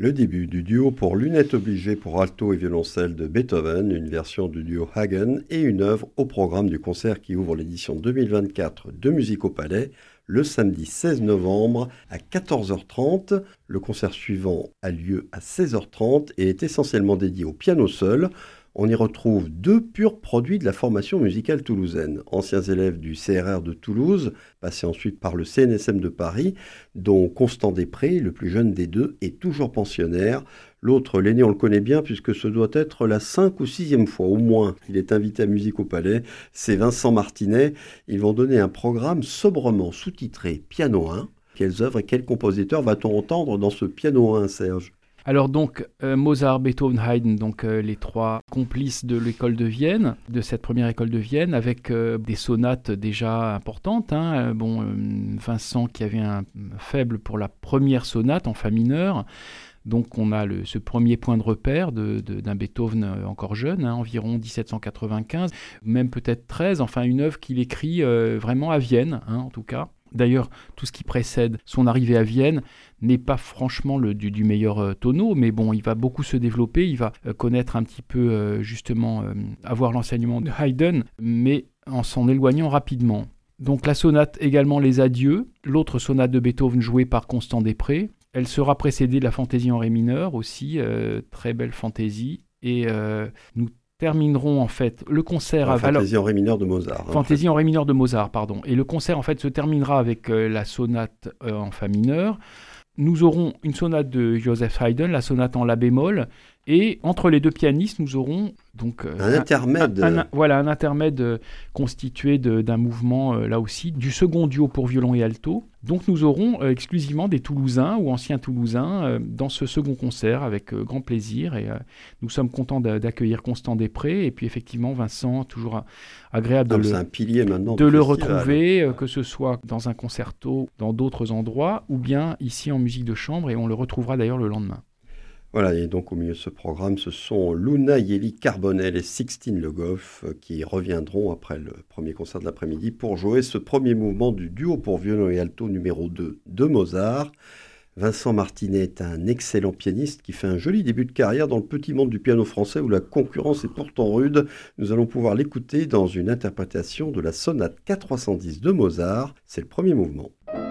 Le début du duo pour lunettes obligées pour alto et violoncelle de Beethoven, une version du duo Hagen et une œuvre au programme du concert qui ouvre l'édition deux mille vingt-quatre de Musique au Palais, le samedi seize novembre à quatorze heures trente. Le concert suivant a lieu à seize heures trente et est essentiellement dédié au piano seul. On y retrouve deux purs produits de la formation musicale toulousaine, anciens élèves du C R R de Toulouse, passés ensuite par le C N S M de Paris, dont Constant Després, le plus jeune des deux, est toujours pensionnaire. L'autre, l'aîné, on le connaît bien puisque ce doit être la cinq ou sixième fois au moins qu'il est invité à Musique au Palais, c'est Vincent Martinet. Ils vont donner un programme sobrement sous-titré Piano un. Quelles œuvres et quels compositeurs va-t-on entendre dans ce Piano un, Serge ? Alors donc euh, Mozart, Beethoven, Haydn, donc euh, les trois complices de l'école de Vienne, de cette première école de Vienne, avec euh, des sonates déjà importantes. Hein. Bon, euh, Vincent qui avait un faible pour la première sonate en fa mineur. Donc on a le, ce premier point de repère de, de, d'un Beethoven encore jeune, hein, environ dix-sept cent quatre-vingt-quinze, même peut-être treize, enfin une œuvre qu'il écrit euh, vraiment à Vienne, hein, en tout cas. D'ailleurs, tout ce qui précède son arrivée à Vienne n'est pas franchement le, du, du meilleur euh, tonneau, mais bon, il va beaucoup se développer, il va euh, connaître un petit peu, euh, justement, euh, avoir l'enseignement de Haydn, mais en s'en éloignant rapidement. Donc la sonate également Les Adieux, l'autre sonate de Beethoven jouée par Constant Després. Elle sera précédée de la fantaisie en ré mineur aussi, euh, très belle fantaisie, et euh, nous termineront en fait le concert avec fantaisie en ré mineur de Mozart. Fantaisie en, en ré mineur de Mozart, pardon. Et le concert en fait se terminera avec euh, la sonate euh, en fa mineur. Nous aurons une sonate de Joseph Haydn, la sonate en la bémol, et entre les deux pianistes, nous aurons donc euh, un, un intermède. Un, un, voilà, un intermède euh, constitué de, d'un mouvement euh, là aussi du second duo pour violon et alto. Donc nous aurons euh, exclusivement des Toulousains ou anciens Toulousains euh, dans ce second concert avec euh, grand plaisir. Et euh, nous sommes contents d'a- d'accueillir Constant Després et puis effectivement Vincent, toujours a- agréable de, ah, le, c'est un pilier maintenant de le retrouver, euh, que ce soit dans un concerto, dans d'autres endroits ou bien ici en musique de chambre, et on le retrouvera d'ailleurs le lendemain. Voilà, et donc au milieu de ce programme, ce sont Luna Yeli Carbonell et Sixtine Le Goff qui reviendront après le premier concert de l'après-midi pour jouer ce premier mouvement du duo pour violon et alto numéro deux de Mozart. Vincent Martinet est un excellent pianiste qui fait un joli début de carrière dans le petit monde du piano français où la concurrence est pourtant rude. Nous allons pouvoir l'écouter dans une interprétation de la sonate K trois cent dix de Mozart. C'est le premier mouvement.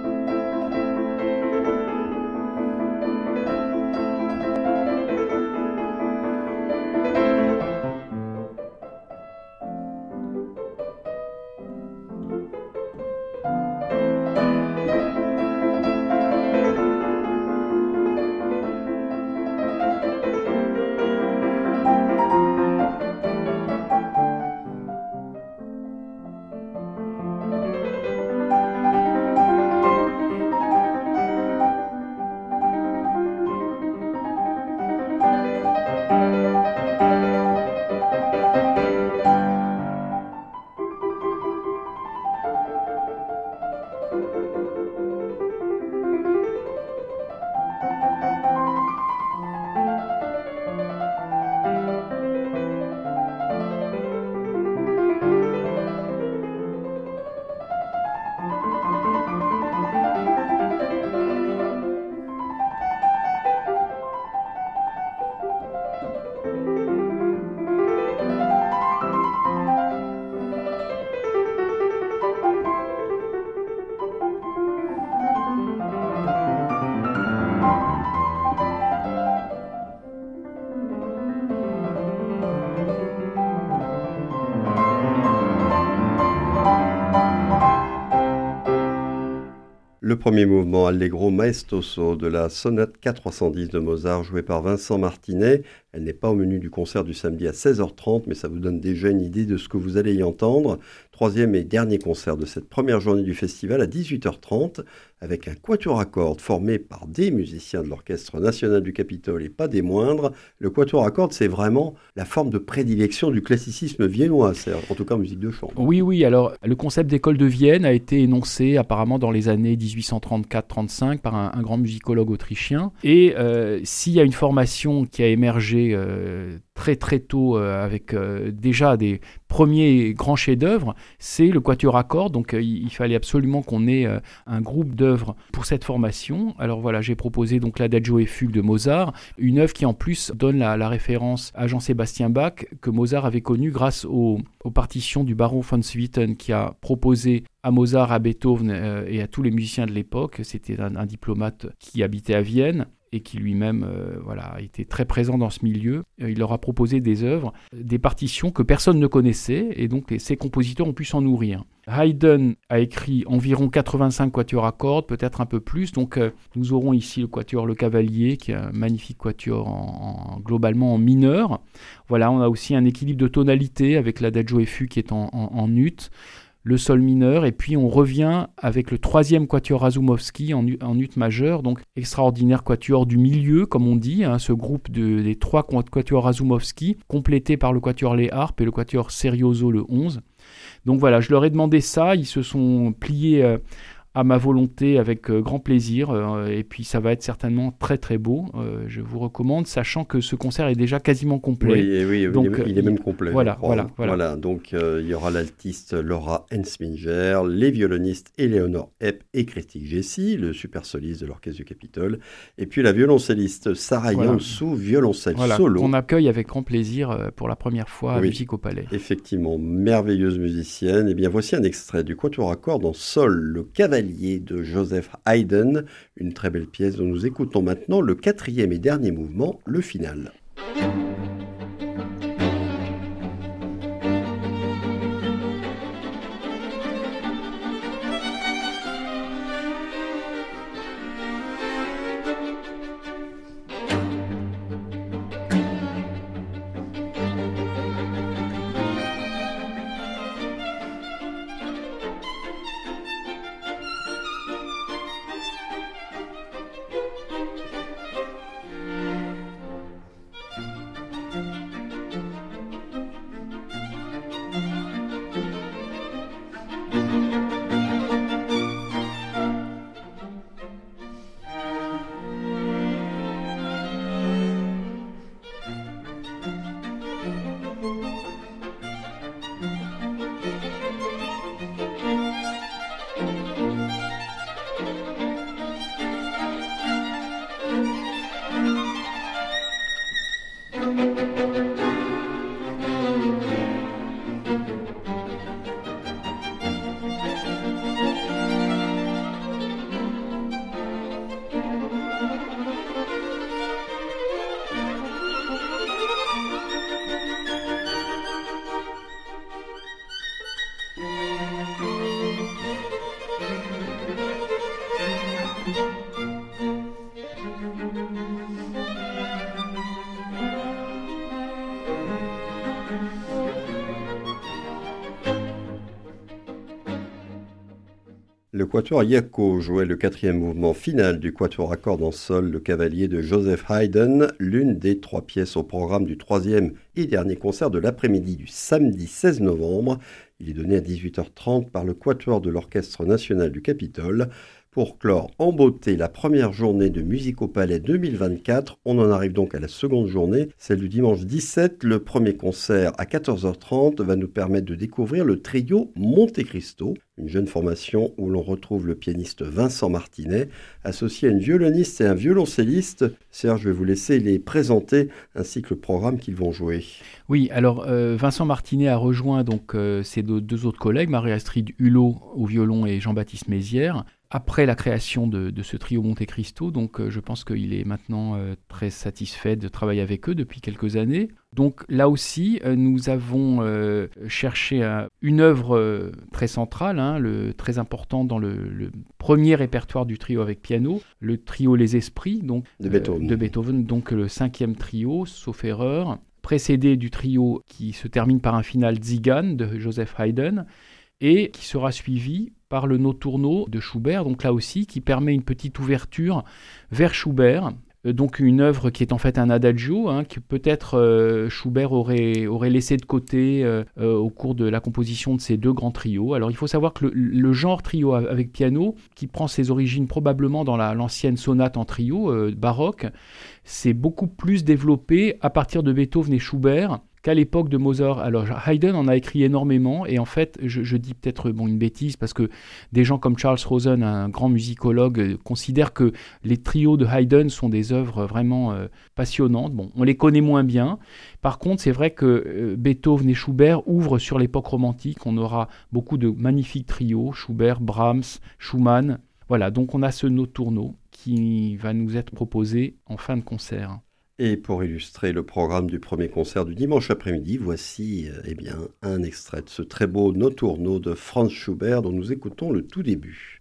Le premier mouvement Allegro maestoso de la sonate K trois cent dix de Mozart jouée par Vincent Martinet. Elle n'est pas au menu du concert du samedi à seize heures trente, mais ça vous donne déjà une idée de ce que vous allez y entendre. Troisième et dernier concert de cette première journée du festival à dix-huit heures trente, avec un quatuor à cordes formé par des musiciens de l'Orchestre national du Capitole et pas des moindres. Le quatuor à cordes, c'est vraiment la forme de prédilection du classicisme viennois, c'est en tout cas en musique de chambre. Oui, oui, alors le concept d'école de Vienne a été énoncé apparemment dans les années dix-huit cent trente-quatre trente-cinq par un, un grand musicologue autrichien. Et euh, s'il y a une formation qui a émergé euh, très très très tôt euh, avec euh, déjà des premiers grands chefs-d'œuvre, c'est le quatuor à cordes. Donc euh, il, il fallait absolument qu'on ait euh, un groupe d'œuvres pour cette formation. Alors voilà, j'ai proposé donc l'Adagio et Fugue de Mozart, une œuvre qui en plus donne la, la référence à Jean-Sébastien Bach que Mozart avait connu grâce au, aux partitions du baron von Swieten qui a proposé à Mozart, à Beethoven euh, et à tous les musiciens de l'époque. C'était un, un diplomate qui habitait à Vienne et qui lui-même euh, voilà, était très présent dans ce milieu. Euh, il leur a proposé des œuvres, des partitions que personne ne connaissait, et donc les, ces compositeurs ont pu s'en nourrir. Haydn a écrit environ quatre-vingt-cinq quatuors à cordes, peut-être un peu plus. Donc euh, nous aurons ici le quatuor Le Cavalier, qui est un magnifique quatuor en, en, globalement en mineur. Voilà, on a aussi un équilibre de tonalité avec l'Adagio et Fugue qui est en, en, en ut, le sol mineur, et puis on revient avec le troisième quatuor Razumowski en, en ut majeur, donc extraordinaire quatuor du milieu, comme on dit, hein, ce groupe de, des trois quatuors Razumowski, complété par le quatuor Les Harpes et le quatuor Serioso le onze. Donc voilà, je leur ai demandé ça, ils se sont pliés euh, à ma volonté avec euh, grand plaisir, euh, et puis ça va être certainement très très beau, euh, je vous recommande, sachant que ce concert est déjà quasiment complet. Oui, oui, donc, il, est, il est même complet. Voilà, voilà, voilà. voilà. Donc euh, il y aura l'altiste Laura Hensminger, les violonistes Éléonore Epp et Christine Jessie, le super soliste de l'Orchestre du Capitole, et puis la violoncelliste Sarah voilà. Yansou, violoncelle voilà, solo. Qu'on accueille avec grand plaisir pour la première fois à oui, Musique au Palais. Effectivement, merveilleuse musicienne. Et bien voici un extrait du quatuor à cordes en sol, le Cavalier de Joseph Haydn, une très belle pièce dont nous écoutons maintenant le quatrième et dernier mouvement, le final. Le quatuor Jaco jouait le quatrième mouvement final du quatuor à cordes en sol, le Cavalier de Joseph Haydn, l'une des trois pièces au programme du troisième et dernier concert de l'après-midi du samedi seize novembre. Il est donné à dix-huit heures trente par le quatuor de l'Orchestre national du Capitole. Pour clore en beauté la première journée de Musique au Palais deux mille vingt-quatre, on en arrive donc à la seconde journée, celle du dimanche dix-sept. Le premier concert à quatorze heures trente va nous permettre de découvrir le trio Monte Cristo, une jeune formation où l'on retrouve le pianiste Vincent Martinet, associé à une violoniste et un violoncelliste. Serge, je vais vous laisser les présenter ainsi que le programme qu'ils vont jouer. Oui, alors euh, Vincent Martinet a rejoint donc euh, ses deux, deux autres collègues, Marie-Astrid Hulot au violon et Jean-Baptiste Mézières, après la création de, de ce trio Monte Cristo. Donc euh, je pense qu'il est maintenant euh, très satisfait de travailler avec eux depuis quelques années. Donc là aussi, euh, nous avons euh, cherché euh, une œuvre euh, très centrale, hein, le, très important dans le, le premier répertoire du trio avec piano, le trio Les Esprits donc, de, Beethoven. Euh, de Beethoven, donc le cinquième trio, sauf erreur, précédé du trio qui se termine par un final Zigan de Joseph Haydn, et qui sera suivi par le Notturno de Schubert, donc là aussi, qui permet une petite ouverture vers Schubert, euh, donc une œuvre qui est en fait un adagio, hein, que peut-être euh, Schubert aurait, aurait laissé de côté euh, euh, au cours de la composition de ces deux grands trios. Alors il faut savoir que le, le genre trio avec piano, qui prend ses origines probablement dans la, l'ancienne sonate en trio euh, baroque, s'est beaucoup plus développé à partir de Beethoven et Schubert qu'à l'époque de Mozart. Alors Haydn en a écrit énormément, et en fait, je, je dis peut-être bon, une bêtise, parce que des gens comme Charles Rosen, un grand musicologue, euh, considèrent que les trios de Haydn sont des œuvres vraiment euh, passionnantes. Bon, on les connaît moins bien. Par contre, c'est vrai que euh, Beethoven et Schubert ouvrent sur l'époque romantique. On aura beaucoup de magnifiques trios, Schubert, Brahms, Schumann. Voilà, donc on a ce notturno qui va nous être proposé en fin de concert. Et pour illustrer le programme du premier concert du dimanche après-midi, voici euh, eh bien, un extrait de ce très beau notturno de Franz Schubert dont nous écoutons le tout début.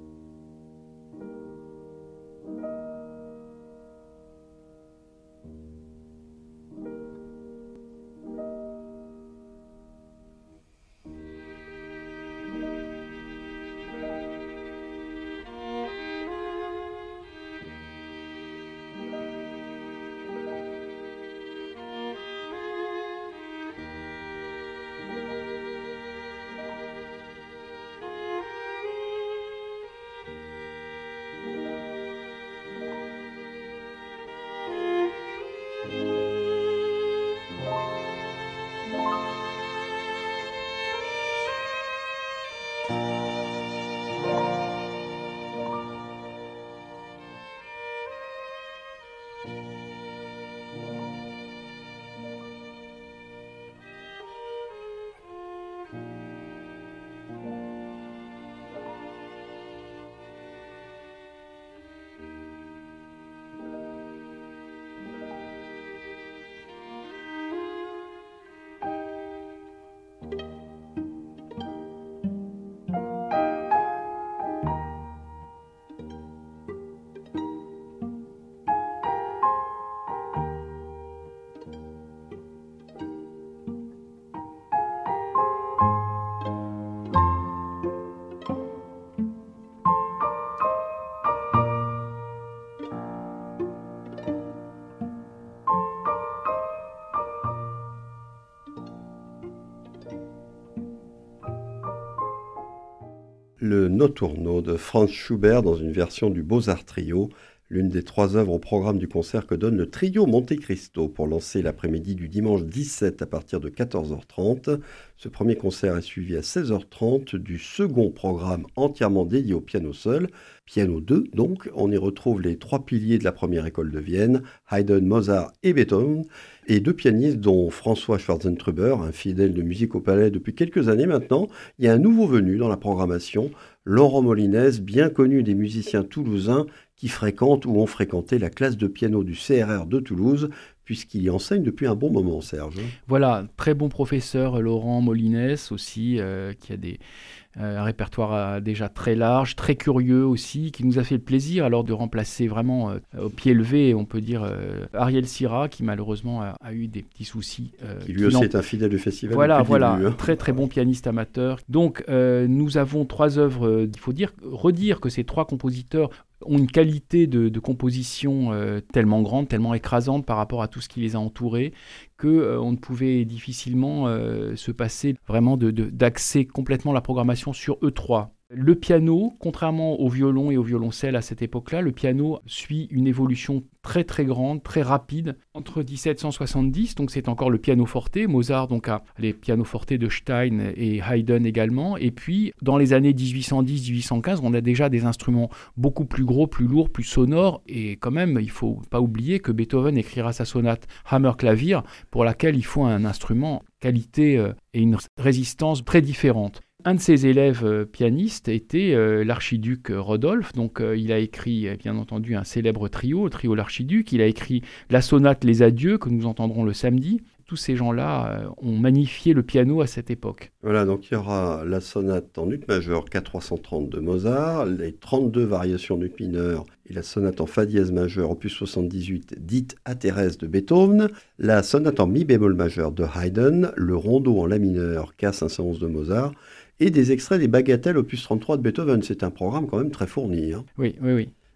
Le notturno de Franz Schubert dans une version du Beaux-Arts Trio, l'une des trois œuvres au programme du concert que donne le trio Monte Cristo pour lancer l'après-midi du dimanche dix-sept à partir de quatorze heures trente. Ce premier concert est suivi à seize heures trente du second programme entièrement dédié au piano seul, piano deux donc. On y retrouve les trois piliers de la première école de Vienne, Haydn, Mozart et Beethoven, et deux pianistes dont François Schwarzentruber, un fidèle de Musique au Palais depuis quelques années maintenant. Il y a un nouveau venu dans la programmation, Laurent Molines, bien connu des musiciens toulousains qui fréquentent ou ont fréquenté la classe de piano du C R R de Toulouse, puisqu'il y enseigne depuis un bon moment, Serge. Voilà, très bon professeur, Laurent Molines aussi, euh, qui a des, euh, un répertoire euh, déjà très large, très curieux aussi, qui nous a fait le plaisir alors de remplacer vraiment euh, au pied levé, on peut dire, euh, Ariel Sira, qui malheureusement a, a eu des petits soucis. Euh, qui lui aussi est un fidèle du festival. Voilà, voilà, début, hein. Très très bon pianiste amateur. Donc euh, nous avons trois œuvres, euh, il faut dire, redire que ces trois compositeurs ont une qualité de, de composition euh, tellement grande, tellement écrasante par rapport à tout ce qui les a entourés, qu'on euh, ne pouvait difficilement euh, se passer vraiment de, de, d'axer complètement la programmation sur eux trois. Le piano, contrairement au violon et au violoncelle à cette époque-là, le piano suit une évolution très très grande, très rapide, entre dix-sept cent soixante-dix, donc c'est encore le piano forte, Mozart donc a les pianoforte de Stein et Haydn également, et puis dans les années dix-huit cent dix dix-huit cent quinze, on a déjà des instruments beaucoup plus gros, plus lourds, plus sonores, et quand même, il ne faut pas oublier que Beethoven écrira sa sonate Hammerklavier, pour laquelle il faut un instrument qualité euh, et une résistance très différente. Un de ses élèves euh, pianistes était euh, l'archiduc Rodolphe, donc euh, il a écrit euh, bien entendu un célèbre trio, le trio l'archiduc, il a écrit la sonate Les Adieux que nous entendrons le samedi. Tous ces gens-là euh, ont magnifié le piano à cette époque. Voilà, donc il y aura la sonate en ut majeur K trois cent trente de Mozart, les trente-deux variations en ut mineur et la sonate en fa dièse majeur opus soixante-dix-huit dite à Thérèse de Beethoven, la sonate en mi bémol majeur de Haydn, le rondo en la mineur K cinq cent onze de Mozart, et des extraits des bagatelles opus trente-trois de Beethoven. C'est un programme quand même très fourni. Hein. Oui, oui, oui.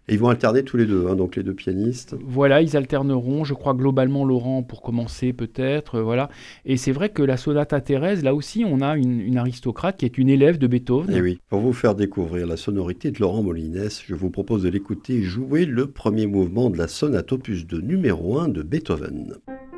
Et ils vont alterner tous les deux, hein, donc les deux pianistes. Voilà, ils alterneront, je crois globalement Laurent pour commencer peut-être, euh, voilà. Et c'est vrai que la sonate à Thérèse, là aussi, on a une, une aristocrate qui est une élève de Beethoven. Et oui, pour vous faire découvrir la sonorité de Laurent Molines, je vous propose de l'écouter jouer le premier mouvement de la sonate opus deux numéro un de Beethoven.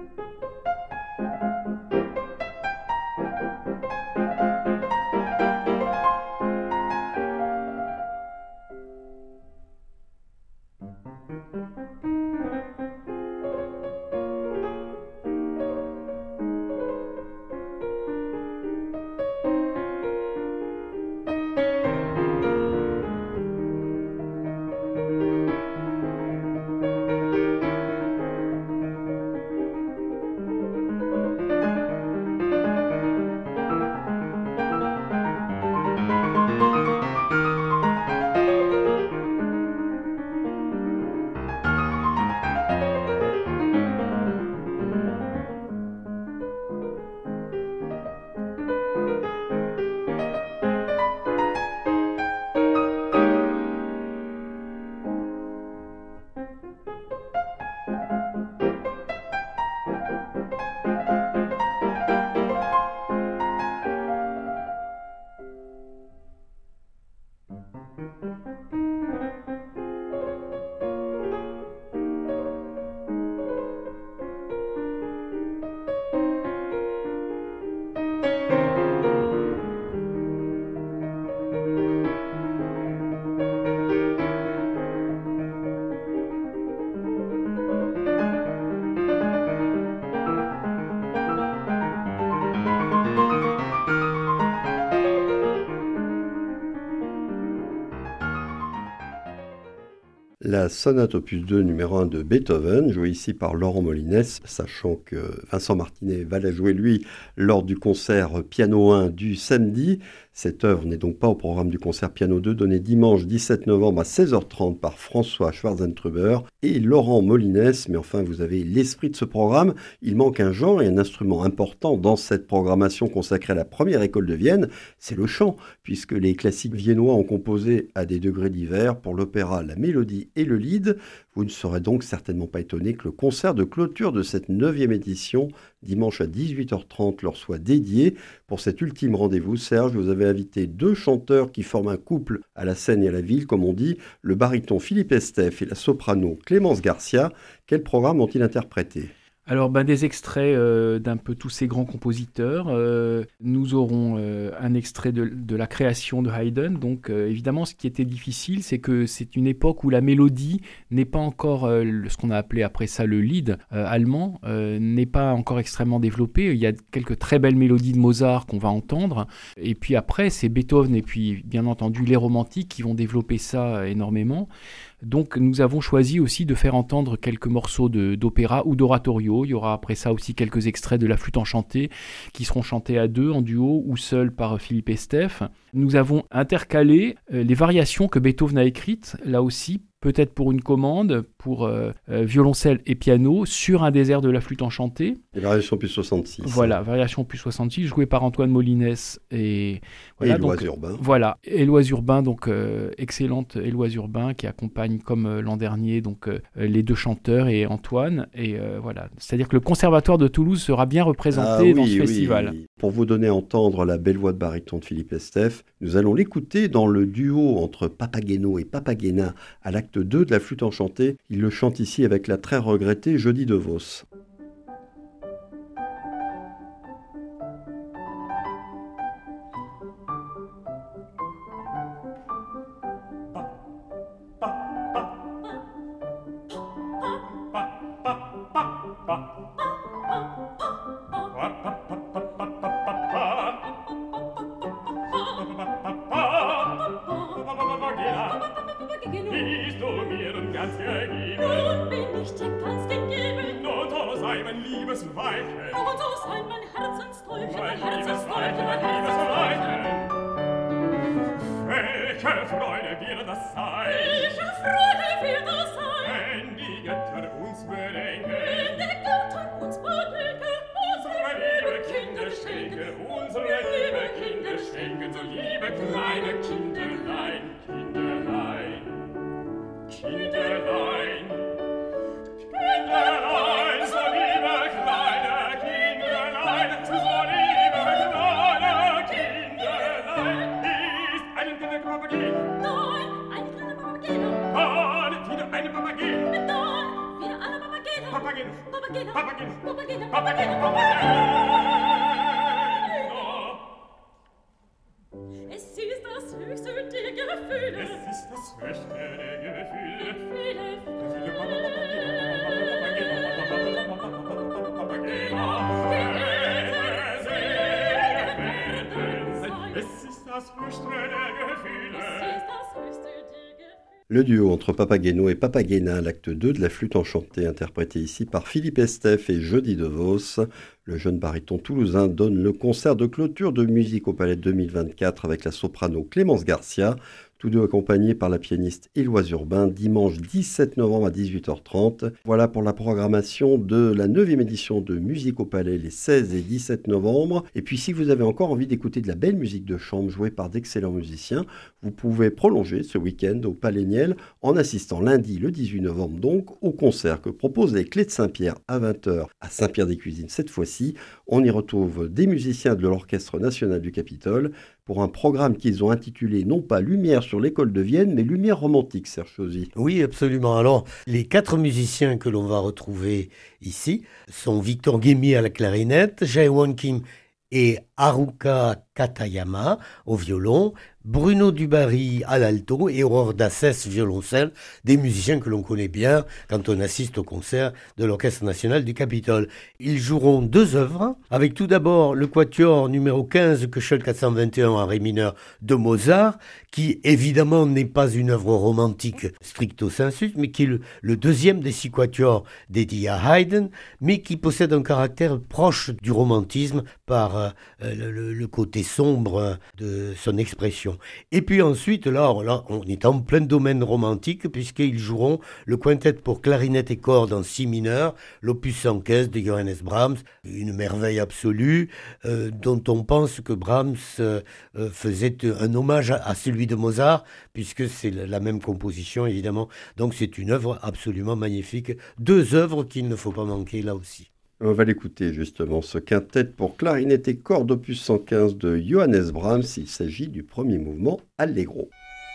La sonate opus deux numéro un de Beethoven, jouée ici par Laurent Molines, sachant que Vincent Martinet va la jouer lui lors du concert piano un du samedi. Cette œuvre n'est donc pas au programme du concert piano deux donné dimanche dix-sept novembre à seize heures trente par François Schwarzentruber et Laurent Molines. Mais enfin, vous avez l'esprit de ce programme. Il manque un genre et un instrument important dans cette programmation consacrée à la première école de Vienne, c'est le chant, puisque les classiques viennois ont composé à des degrés divers pour l'opéra, la mélodie et le lied. Vous ne serez donc certainement pas étonné que le concert de clôture de cette neuvième édition, dimanche à dix-huit heures trente, leur soit dédié. Pour cet ultime rendez-vous, Serge, vous avez invité deux chanteurs qui forment un couple à la scène et à la ville, comme on dit, le baryton Philippe Estève et la soprano Clémence Garcia. Quel programme ont-ils interprété ? Alors, ben, des extraits euh, d'un peu tous ces grands compositeurs. Euh, nous aurons euh, un extrait de, de la création de Haydn. Donc, euh, évidemment, ce qui était difficile, c'est que c'est une époque où la mélodie n'est pas encore, euh, le, ce qu'on a appelé après ça le lied euh, allemand, euh, n'est pas encore extrêmement développé. Il y a quelques très belles mélodies de Mozart qu'on va entendre. Et puis après, c'est Beethoven et puis, bien entendu, les romantiques qui vont développer ça euh, énormément. Donc nous avons choisi aussi de faire entendre quelques morceaux de, d'opéra ou d'oratorio. Il y aura après ça aussi quelques extraits de la flûte enchantée qui seront chantés à deux, en duo ou seuls par Philippe Estève. Nous avons intercalé euh, les variations que Beethoven a écrites, là aussi, peut-être pour une commande, pour euh, euh, violoncelle et piano, sur un des airs de la flûte enchantée. Et variation plus soixante-six. Voilà, variation plus soixante-six, jouée par Antoine Molines et... Voilà, et Éloi donc, Urbain. Voilà, Éloi Urbain, donc euh, excellente Éloi Urbain, qui accompagne, comme euh, l'an dernier, donc euh, les deux chanteurs et Antoine. Et euh, voilà, c'est-à-dire que le Conservatoire de Toulouse sera bien représenté ah, oui, dans ce oui. festival. Pour vous donner à entendre la belle voix de baryton de Philippe Estève, nous allons l'écouter dans le duo entre Papageno et Papagena à l'acte deux de la flûte enchantée. Il le chante ici avec la très regrettée Jeudi de Vos. Kinderlein, Kinderlein, Kinderlein. Le duo entre Papageno et Papagena, l'acte deux de la flûte enchantée, interprété ici par Philippe Estève et Jody DeVos. Le jeune baryton toulousain donne le concert de clôture de Musique au Palais deux mille vingt-quatre avec la soprano Clémence Garcia, tous deux accompagnés par la pianiste Éloise Urbain, dimanche dix-sept novembre à dix-huit heures trente. Voilà pour la programmation de la neuvième édition de Musique au Palais les seize et dix-sept novembre. Et puis si vous avez encore envie d'écouter de la belle musique de chambre jouée par d'excellents musiciens, vous pouvez prolonger ce week-end au Palais Niel en assistant lundi le dix-huit novembre donc au concert que proposent les Clés de Saint-Pierre à vingt heures à Saint-Pierre-des-Cuisines. Cette fois-ci, on y retrouve des musiciens de l'Orchestre national du Capitole pour un programme qu'ils ont intitulé non pas Lumière sur l'école de Vienne, mais Lumière romantique, Serge Chauzy. Oui, absolument. Alors, les quatre musiciens que l'on va retrouver ici sont Victor Guémy à la clarinette, Jae-Won Kim et Haruka Katayama au violon, Bruno Dubarry à l'alto et Aurore Dassès violoncelle, des musiciens que l'on connaît bien quand on assiste au concert de l'Orchestre national du Capitole. Ils joueront deux œuvres, avec tout d'abord le quatuor numéro quinze, Köchel quatre cent vingt et un en ré mineur de Mozart, qui évidemment n'est pas une œuvre romantique stricto sensu, mais qui est le, le deuxième des six quatuors dédiés à Haydn, mais qui possède un caractère proche du romantisme par euh, le, le, le côté sombre de son expression. Et puis ensuite, là, là, on est en plein domaine romantique, puisqu'ils joueront le quintet pour clarinette et cordes en si mineur, l'opus cent quinze de Johannes Brahms, une merveille absolue, euh, dont on pense que Brahms euh, faisait un hommage à, à celui de Mozart, puisque c'est la même composition, évidemment. Donc c'est une œuvre absolument magnifique. Deux œuvres qu'il ne faut pas manquer, là aussi. On va l'écouter justement, ce quintet pour clarinette et cordes opus cent quinze de Johannes Brahms. Il s'agit du premier mouvement Allegro.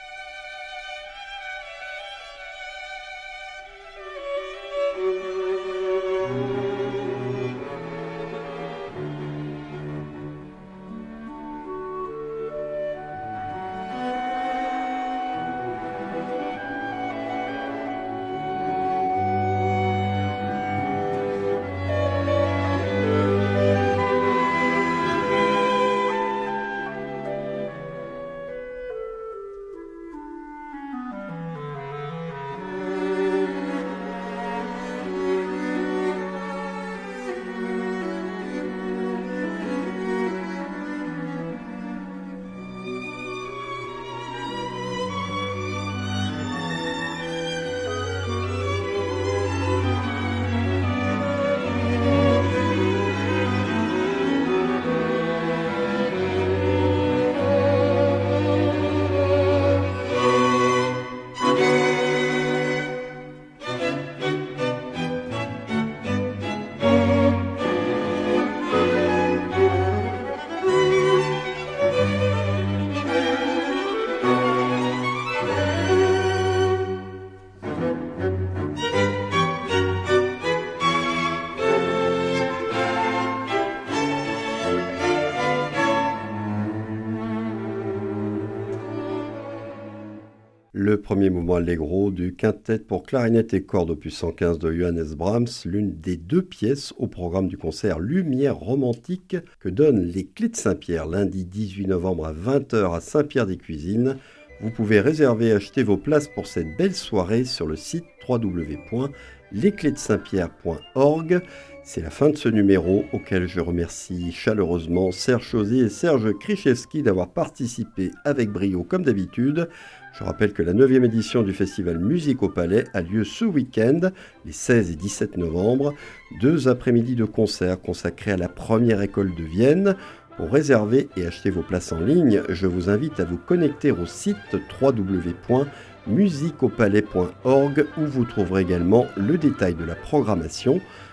Le premier mouvement Allegro du quintet pour clarinette et cordes opus cent quinze de Johannes Brahms, l'une des deux pièces au programme du concert Lumière romantique que donnent les Clés de Saint-Pierre lundi dix-huit novembre à vingt heures à Saint-Pierre-des-Cuisines. Vous pouvez réserver et acheter vos places pour cette belle soirée sur le site w w w point les clés de saint pierre point org. C'est la fin de ce numéro auquel je remercie chaleureusement Serge Chauzy et Serge Krichevski d'avoir participé avec brio comme d'habitude. Je rappelle que la neuvième édition du festival Musique au Palais a lieu ce week-end, les seize et dix-sept novembre. Deux après-midi de concerts consacrés à la première école de Vienne. Pour réserver et acheter vos places en ligne, je vous invite à vous connecter au site w w w point musique au palais point org où vous trouverez également le détail de la programmation.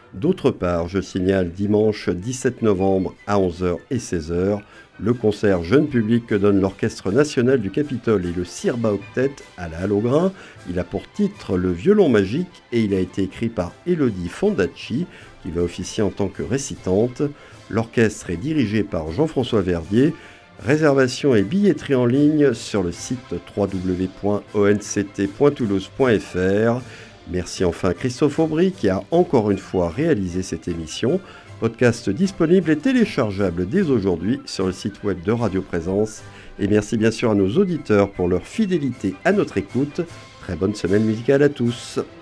D'autre part, je signale dimanche dix-sept novembre à onze heures et seize heures, le concert jeune public que donne l'Orchestre national du Capitole et le Sirba Octet à la Halle au Grain. Il a pour titre Le violon magique et il a été écrit par Elodie Fondacci, qui va officier en tant que récitante. L'orchestre est dirigé par Jean-François Verdier. Réservation et billetterie en ligne sur le site w w w point o n c t point toulouse point f r. Merci enfin à Christophe Aubry qui a encore une fois réalisé cette émission. Podcast disponible et téléchargeable dès aujourd'hui sur le site web de Radio Présence. Et merci bien sûr à nos auditeurs pour leur fidélité à notre écoute. Très bonne semaine musicale à tous.